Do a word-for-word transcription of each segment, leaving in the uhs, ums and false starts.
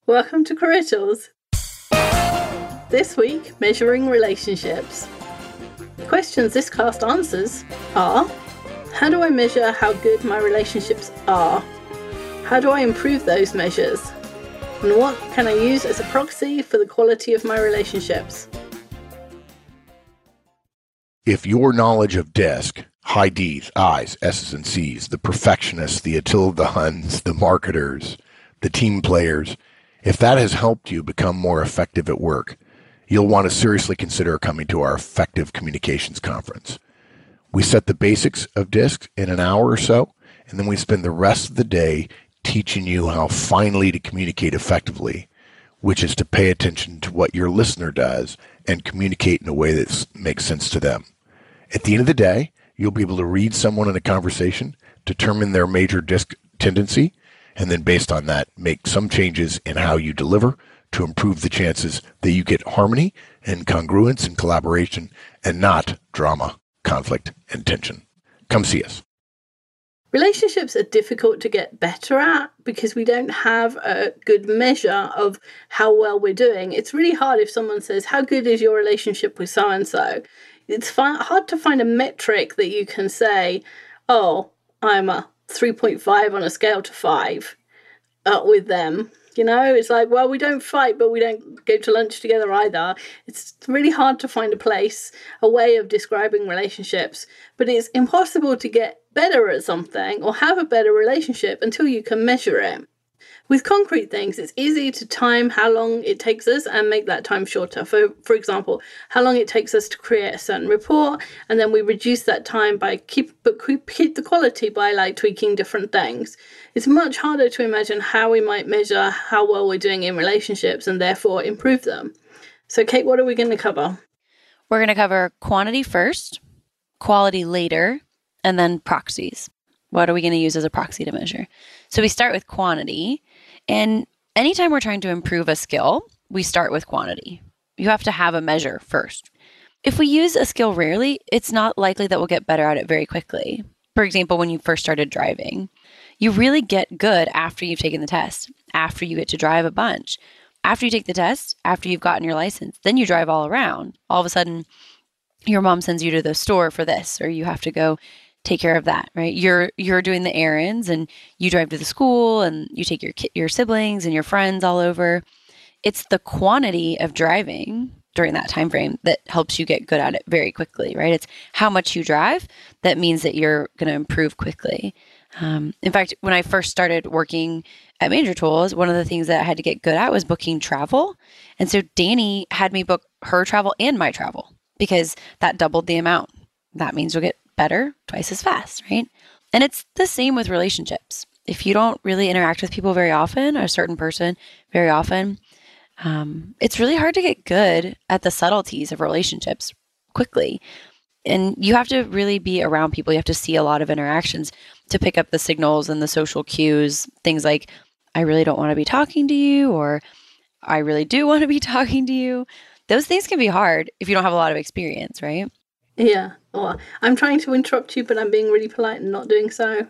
Welcome to Corritos. This week, measuring relationships. Questions this cast answers are: how do I measure how good my relationships are? How do I improve those measures? And what can I use as a proxy for the quality of my relationships? If your knowledge of DISC, high D's, I's, S's, and C's, the perfectionists, the Attila the Huns, the marketers, the team players, if that has helped you become more effective at work, you'll want to seriously consider coming to our Effective Communications Conference. We set the basics of DISC in an hour or so, and then we spend the rest of the day teaching you how finally to communicate effectively, which is to pay attention to what your listener does and communicate in a way that makes sense to them. At the end of the day, you'll be able to read someone in a conversation, determine their major DISC tendency, and then based on that, make some changes in how you deliver to improve the chances that you get harmony and congruence and collaboration and not drama, conflict, and tension. Come see us. Relationships are difficult to get better at because we don't have a good measure of how well we're doing. It's really hard if someone says, how good is your relationship with so-and-so? It's fi- hard to find a metric that you can say, oh, I'm a three point five on a scale to five uh, with them. You know, it's like, well, we don't fight, but we don't go to lunch together either. It's really hard to find a place, a way of describing relationships, but it's impossible to get better at something or have a better relationship until you can measure it. With concrete things, it's easy to time how long it takes us and make that time shorter. For for example, how long it takes us to create a certain report, and then we reduce that time by keep but keep the quality by like tweaking different things. It's much harder to imagine how we might measure how well we're doing in relationships and therefore improve them. So, Kate, what are we going to cover? We're going to cover quantity first, quality later, and then proxies. What are we going to use as a proxy to measure? So we start with quantity. And anytime we're trying to improve a skill, we start with quantity. You have to have a measure first. If we use a skill rarely, it's not likely that we'll get better at it very quickly. For example, when you first started driving, you really get good after you've taken the test, after you get to drive a bunch. After you take the test, after you've gotten your license, then you drive all around. All of a sudden, your mom sends you to the store for this, or you have to go take care of that, right? You're you're doing the errands and you drive to the school and you take your ki- your siblings and your friends all over. It's the quantity of driving during that time frame that helps you get good at it very quickly, right? It's how much you drive that means that you're going to improve quickly. Um, in fact, when I first started working at Major Tools, one of the things that I had to get good at was booking travel. And so Danny had me book her travel and my travel because that doubled the amount. That means you'll get better twice as fast, right? And it's the same with relationships. If you don't really interact with people very often, or a certain person very often, um, it's really hard to get good at the subtleties of relationships quickly. And you have to really be around people. You have to see a lot of interactions to pick up the signals and the social cues, things like, I really don't want to be talking to you, or I really do want to be talking to you. Those things can be hard if you don't have a lot of experience, right? Yeah. Well, I'm trying to interrupt you, but I'm being really polite and not doing so.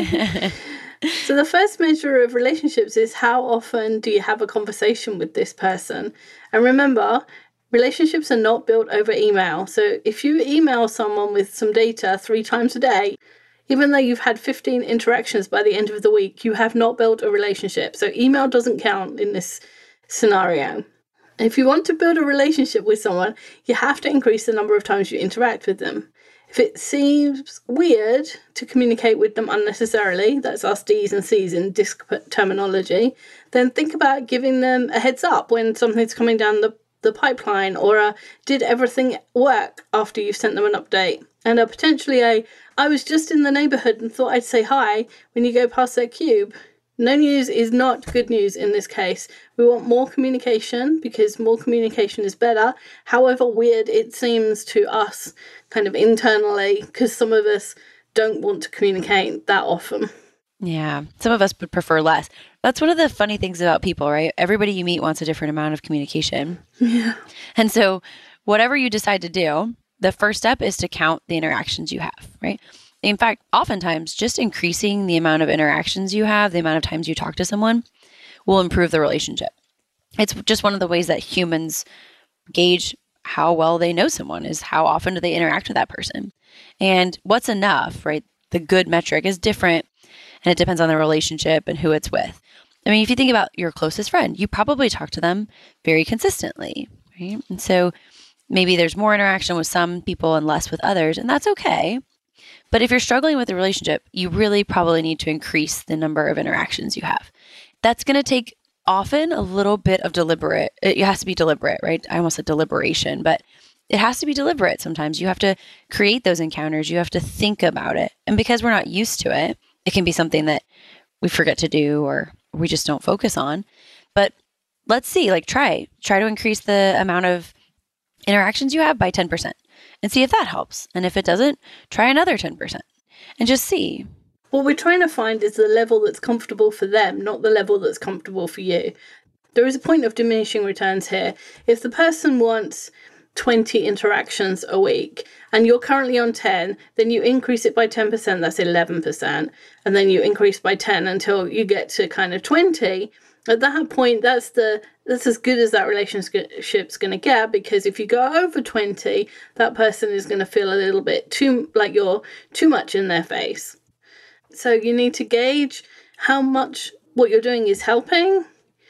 So the first measure of relationships is how often do you have a conversation with this person? And remember, relationships are not built over email. So if you email someone with some data three times a day, even though you've had fifteen interactions by the end of the week, you have not built a relationship. So email doesn't count in this scenario. If you want to build a relationship with someone, you have to increase the number of times you interact with them. If it seems weird to communicate with them unnecessarily, that's us D's and C's in DISC terminology, then think about giving them a heads up when something's coming down the, the pipeline, or a, did everything work after you've sent them an update? And a potentially a, I was just in the neighborhood and thought I'd say hi when you go past their cube. No news is not good news in this case. We want more communication because more communication is better. However weird it seems to us kind of internally, because some of us don't want to communicate that often. Yeah. Some of us would prefer less. That's one of the funny things about people, right? Everybody you meet wants a different amount of communication. Yeah. And so whatever you decide to do, the first step is to count the interactions you have, right? In fact, oftentimes just increasing the amount of interactions you have, the amount of times you talk to someone, will improve the relationship. It's just one of the ways that humans gauge how well they know someone is how often do they interact with that person. And what's enough, right? The good metric is different, and it depends on the relationship and who it's with. I mean, if you think about your closest friend, you probably talk to them very consistently, right? And so maybe there's more interaction with some people and less with others, and that's okay. But if you're struggling with a relationship, you really probably need to increase the number of interactions you have. That's going to take often a little bit of deliberate, it has to be deliberate, right? I almost said deliberation, but it has to be deliberate sometimes. You have to create those encounters. You have to think about it. And because we're not used to it, it can be something that we forget to do or we just don't focus on. But let's see, like try, try to increase the amount of interactions you have by ten percent and see if that helps. And if it doesn't, try another ten percent and just see. What we're trying to find is the level that's comfortable for them, not the level that's comfortable for you. There is a point of diminishing returns here. If the person wants twenty interactions a week and you're currently on ten, then you increase it by ten percent, that's eleven percent. And then you increase by ten until you get to kind of twenty. At that point, that's the that's as good as that relationship's going to get, because if you go over twenty, that person is going to feel a little bit too like you're too much in their face. So you need to gauge how much what you're doing is helping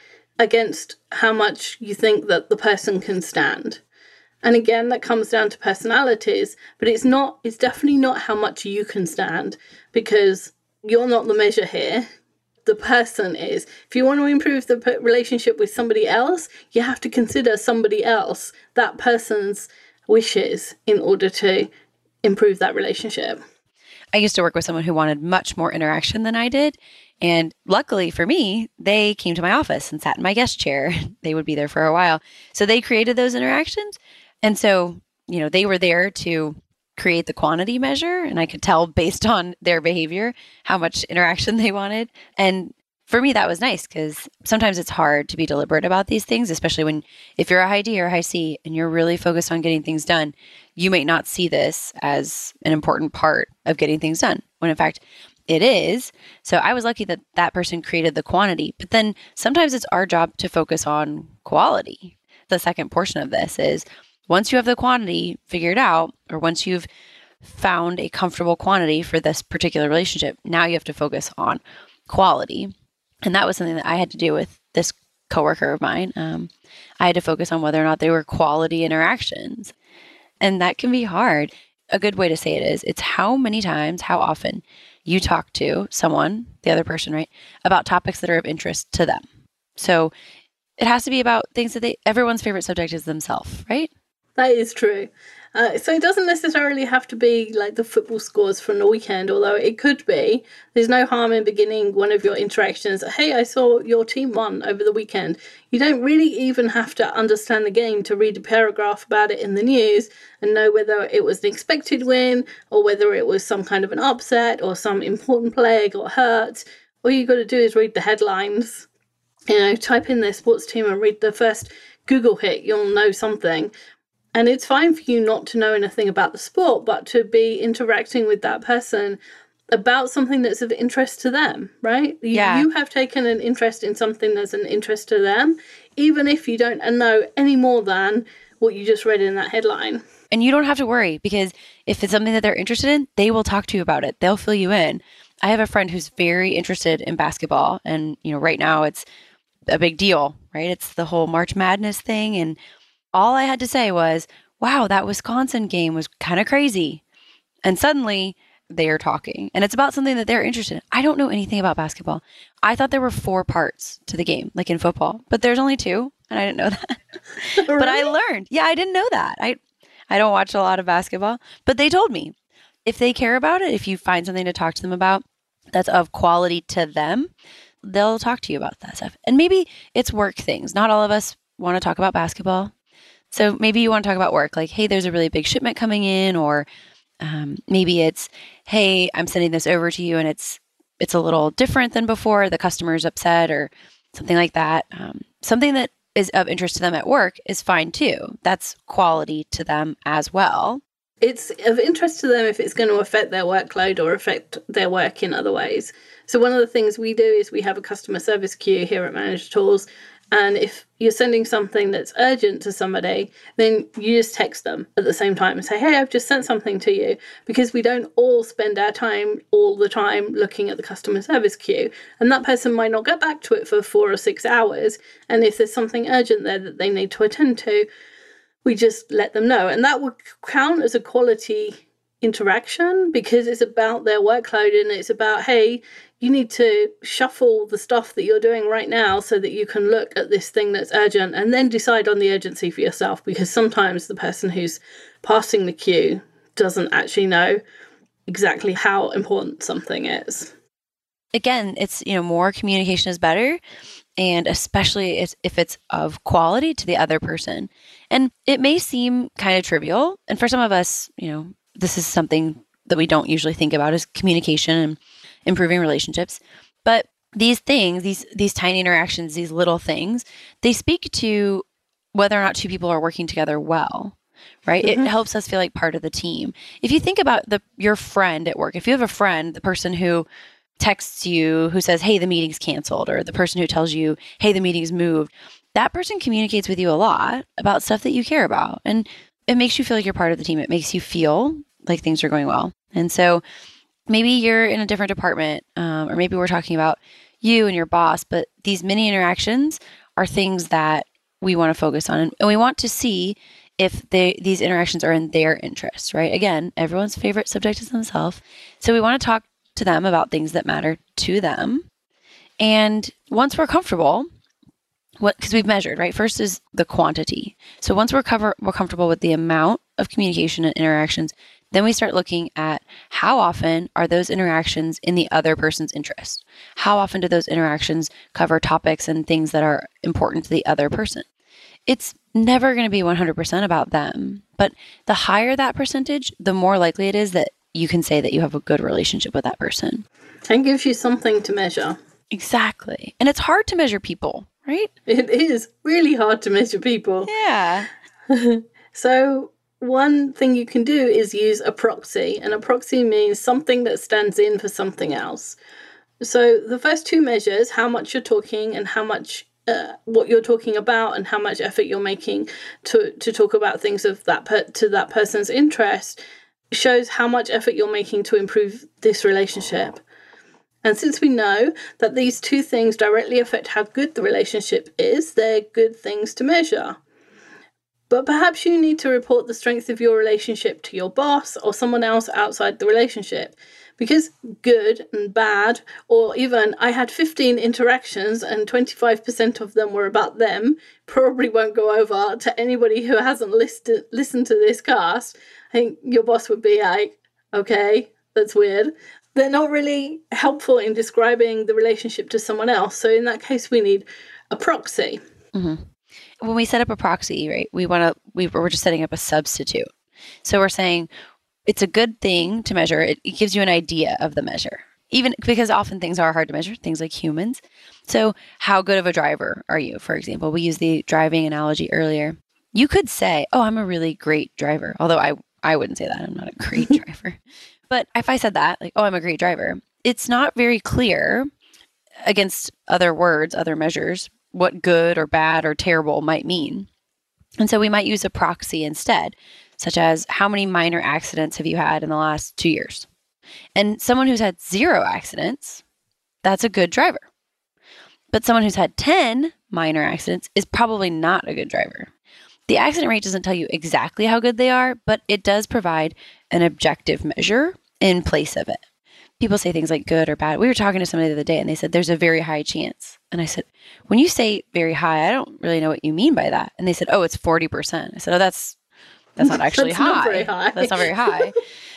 against how much you think that the person can stand. And again, that comes down to personalities, but it's not, it's definitely not how much you can stand, because you're not the measure here. The person is. If you want to improve the relationship with somebody else, you have to consider somebody else, that person's wishes, in order to improve that relationship. I used to work with someone who wanted much more interaction than I did. And luckily for me, they came to my office and sat in my guest chair. They would be there for a while. So they created those interactions. And so, you know, they were there to create the quantity measure. And I could tell based on their behavior how much interaction they wanted. And for me, that was nice, because sometimes it's hard to be deliberate about these things, especially when if you're a high D or a high C and you're really focused on getting things done, you may not see this as an important part of getting things done, when in fact it is. So I was lucky that that person created the quantity, but then sometimes it's our job to focus on quality. The second portion of this is once you have the quantity figured out, or once you've found a comfortable quantity for this particular relationship, now you have to focus on quality. And that was something that I had to do with this coworker of mine. Um, I had to focus on whether or not they were quality interactions. And that can be hard. A good way to say it is, it's how many times, how often you talk to someone, the other person, right, about topics that are of interest to them. So it has to be about things that they, everyone's favorite subject is themselves, right? That is true. Uh, so it doesn't necessarily have to be like the football scores from the weekend, although it could be. There's no harm in beginning one of your interactions. Hey, I saw your team won over the weekend. You don't really even have to understand the game to read a paragraph about it in the news and know whether it was an expected win or whether it was some kind of an upset or some important player got hurt. All you got to do is read the headlines. You know, type in their sports team and read the first Google hit. You'll know something. And it's fine for you not to know anything about the sport, but to be interacting with that person about something that's of interest to them, right? You, yeah. you have taken an interest in something that's an interest to them, even if you don't know any more than what you just read in that headline. And you don't have to worry, because if it's something that they're interested in, they will talk to you about it. They'll fill you in. I have a friend who's very interested in basketball. And, you know, right now it's a big deal, right? It's the whole March Madness thing. And all I had to say was, wow, that Wisconsin game was kind of crazy. And suddenly they are talking. And it's about something that they're interested in. I don't know anything about basketball. I thought there were four parts to the game, like in football, but there's only two. And I didn't know that. Really? But I learned. Yeah, I didn't know that. I, I don't watch a lot of basketball, but they told me if they care about it, if you find something to talk to them about that's of quality to them, they'll talk to you about that stuff. And maybe it's work things. Not all of us want to talk about basketball. So maybe you want to talk about work, like, hey, there's a really big shipment coming in, or um, maybe it's, hey, I'm sending this over to you and it's it's a little different than before. The customer's upset or something like that. Um, something that is of interest to them at work is fine too. That's quality to them as well. It's of interest to them if it's going to affect their workload or affect their work in other ways. So one of the things we do is we have a customer service queue here at Manage Tools. And if you're sending something that's urgent to somebody, then you just text them at the same time and say, hey, I've just sent something to you, because we don't all spend our time all the time looking at the customer service queue. And that person might not get back to it for four or six hours. And if there's something urgent there that they need to attend to, we just let them know. And that would count as a quality interaction, because it's about their workload and it's about, hey, you need to shuffle the stuff that you're doing right now so that you can look at this thing that's urgent and then decide on the urgency for yourself, because sometimes the person who's passing the queue doesn't actually know exactly how important something is. Again, it's, you know, more communication is better, and especially if it's of quality to the other person. And it may seem kind of trivial, and for some of us, you know, this is something that we don't usually think about, is communication and improving relationships. But these things, these these tiny interactions, these little things, they speak to whether or not two people are working together well, right? Mm-hmm. It helps us feel like part of the team. If you think about the your friend at work, if you have a friend, the person who texts you, who says, hey, the meeting's canceled, or the person who tells you, hey, the meeting's moved, that person communicates with you a lot about stuff that you care about. And it makes you feel like you're part of the team. It makes you feel like things are going well. And so maybe you're in a different department, um, or maybe we're talking about you and your boss, but these mini interactions are things that we want to focus on. And we want to see if they, these interactions are in their interests, right? Again, everyone's favorite subject is themselves. So we want to talk to them about things that matter to them. And once we're comfortable, what, because we've measured, right? First is the quantity. So once we're cover, we're comfortable with the amount of communication and interactions, then we start looking at how often are those interactions in the other person's interest? How often do those interactions cover topics and things that are important to the other person? It's never going to be one hundred percent about them, but the higher that percentage, the more likely it is that you can say that you have a good relationship with that person. And gives you something to measure. Exactly. And it's hard to measure people, right? It is really hard to measure people. Yeah. So one thing you can do is use a proxy, and a proxy means something that stands in for something else. So the first two measures, how much you're talking and how much, uh, what you're talking about and how much effort you're making to, to talk about things of that per- to that person's interest, shows how much effort you're making to improve this relationship. And since we know that these two things directly affect how good the relationship is, they're good things to measure. But perhaps you need to report the strength of your relationship to your boss or someone else outside the relationship. Because good and bad, or even I had fifteen interactions and twenty-five percent of them were about them, probably won't go over to anybody who hasn't listed, listened to this cast. I think your boss would be like, okay, that's weird. They're not really helpful in describing the relationship to someone else. So in that case, we need a proxy. Mm-hmm. When we set up a proxy, right, we want to, we, we're just setting up a substitute. So we're saying it's a good thing to measure. It, it gives you an idea of the measure, even because often things are hard to measure, things like humans. So how good of a driver are you, for example? We used the driving analogy earlier. You could say, oh, I'm a really great driver. Although I, I wouldn't say that. I'm not a great driver. But if I said that, like, oh, I'm a great driver, it's not very clear against other words, other measures, what good or bad or terrible might mean. And so we might use a proxy instead, such as how many minor accidents have you had in the last two years? And someone who's had zero accidents, that's a good driver. But someone who's had ten minor accidents is probably not a good driver. The accident rate doesn't tell you exactly how good they are, but it does provide an objective measure in place of it. People say things like good or bad. We were talking to somebody the other day and they said, there's a very high chance. And I said, when you say very high, I don't really know what you mean by that. And they said, oh, it's forty percent. I said, oh, that's, that's not actually that's high. Not very high. That's not very high.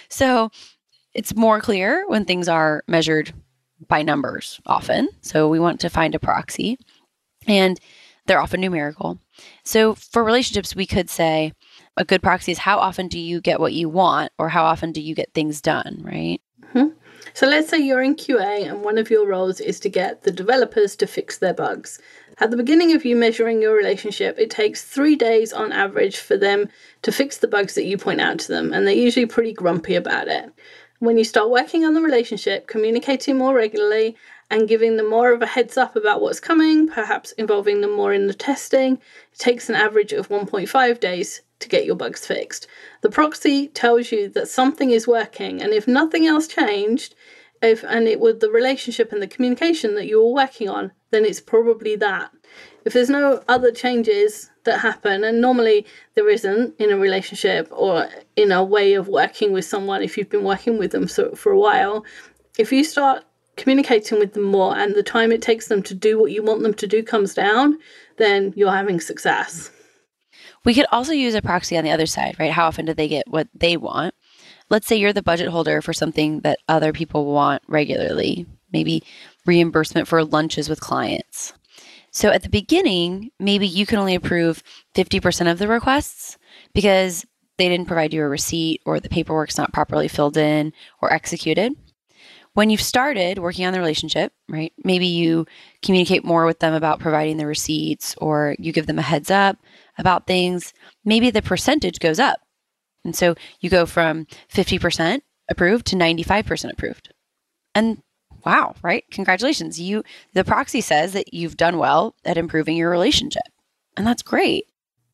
So it's more clear when things are measured by numbers often. So we want to find a proxy, and they're often numerical. So for relationships, we could say a good proxy is how often do you get what you want, or how often do you get things done, right? Mm-hmm. So let's say you're in Q A and one of your roles is to get the developers to fix their bugs. At the beginning of you measuring your relationship, it takes three days on average for them to fix the bugs that you point out to them, and they're usually pretty grumpy about it. When you start working on the relationship, communicating more regularly, and giving them more of a heads up about what's coming, perhaps involving them more in the testing. It takes an average of one point five days to get your bugs fixed. The proxy tells you that something is working, and if nothing else changed, if and it was the relationship and the communication that you were working on, then it's probably that. If there's no other changes that happen, and normally there isn't in a relationship or in a way of working with someone, if you've been working with them so, for a while, if you start communicating with them more and the time it takes them to do what you want them to do comes down, then you're having success. We could also use a proxy on the other side, right? How often do they get what they want? Let's say you're the budget holder for something that other people want regularly, maybe reimbursement for lunches with clients. So at the beginning, maybe you can only approve fifty percent of the requests because they didn't provide you a receipt or the paperwork's not properly filled in or executed. When you've started working on the relationship, right, maybe you communicate more with them about providing the receipts or you give them a heads up about things, maybe the percentage goes up. And so you go from fifty percent approved to ninety-five percent approved. And wow, right? Congratulations. You, the proxy says that you've done well at improving your relationship. And that's great.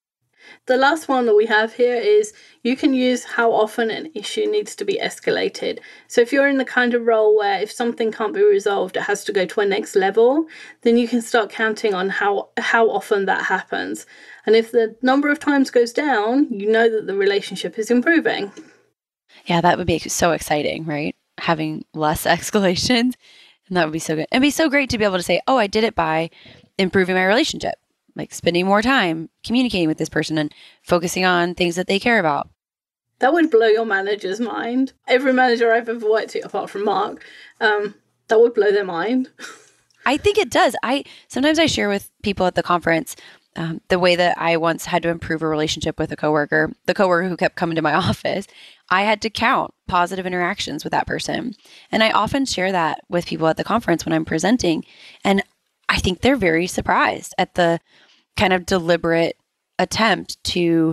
The last one that we have here is you can use how often an issue needs to be escalated. So if you're in the kind of role where if something can't be resolved, it has to go to a next level, then you can start counting on how, how often that happens. And if the number of times goes down, you know that the relationship is improving. Yeah, that would be so exciting, right? Having less escalations. And that would be so good. It'd be so great to be able to say, oh, I did it by improving my relationship. Like spending more time communicating with this person and focusing on things that they care about. That would blow your manager's mind. Every manager I've ever worked with, apart from Mark, um, that would blow their mind. I think it does. I sometimes I share with people at the conference um, the way that I once had to improve a relationship with a coworker. The coworker who kept coming to my office, I had to count positive interactions with that person. And I often share that with people at the conference when I'm presenting. And I think they're very surprised at the kind of deliberate attempt to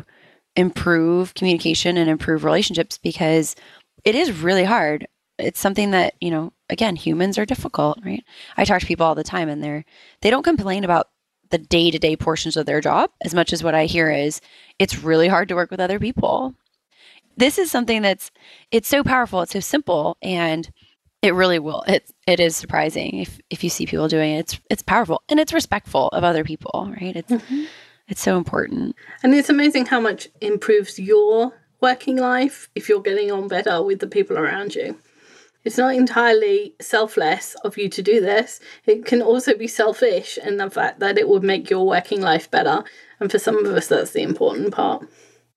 improve communication and improve relationships because it is really hard. It's something that, you know, again, humans are difficult, right? I talk to people all the time and they're, they don't complain about the day-to-day portions of their job as much as what I hear is it's really hard to work with other people. This is something that's, it's so powerful. It's so simple and it really will. It it is surprising if if you see people doing it. It's it's powerful and it's respectful of other people, right? It's mm-hmm. It's so important. And it's amazing how much improves your working life if you're getting on better with the people around you. It's not entirely selfless of you to do this. It can also be selfish in the fact that it would make your working life better. And for some of us, that's the important part.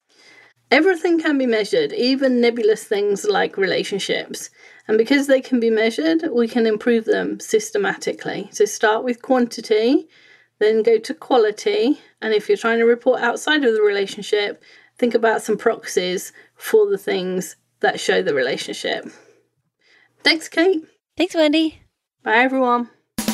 Everything can be measured, even nebulous things like relationships. And because they can be measured, we can improve them systematically. So start with quantity, then go to quality. And if you're trying to report outside of the relationship, think about some proxies for the things that show the relationship. Thanks, Kate. Thanks, Wendy. Bye, everyone.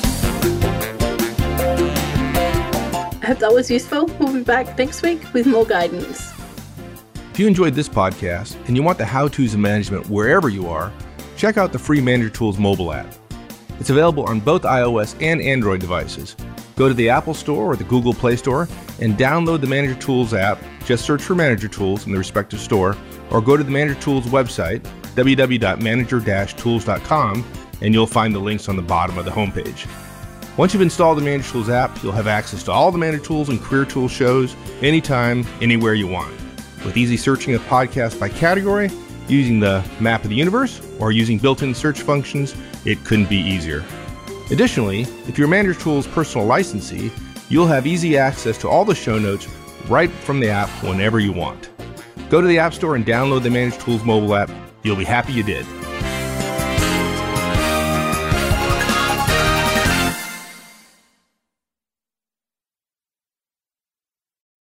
I hope that was useful. We'll be back next week with more guidance. If you enjoyed this podcast and you want the how-tos of management wherever you are, check out the free Manager Tools mobile app. It's available on both iOS and Android devices. Go to the Apple Store or the Google Play Store and download the Manager Tools app. Just search for Manager Tools in the respective store, or go to the Manager Tools website, w w w dot manager dash tools dot com, and you'll find the links on the bottom of the homepage. Once you've installed the Manager Tools app, you'll have access to all the Manager Tools and Career Tools shows anytime, anywhere you want. With easy searching of podcasts by category, using the map of the universe, or using built-in search functions, it couldn't be easier. Additionally, if you're Manager Tools personal licensee, you'll have easy access to all the show notes right from the app whenever you want. Go to the App Store and download the Manager Tools mobile app. You'll be happy you did.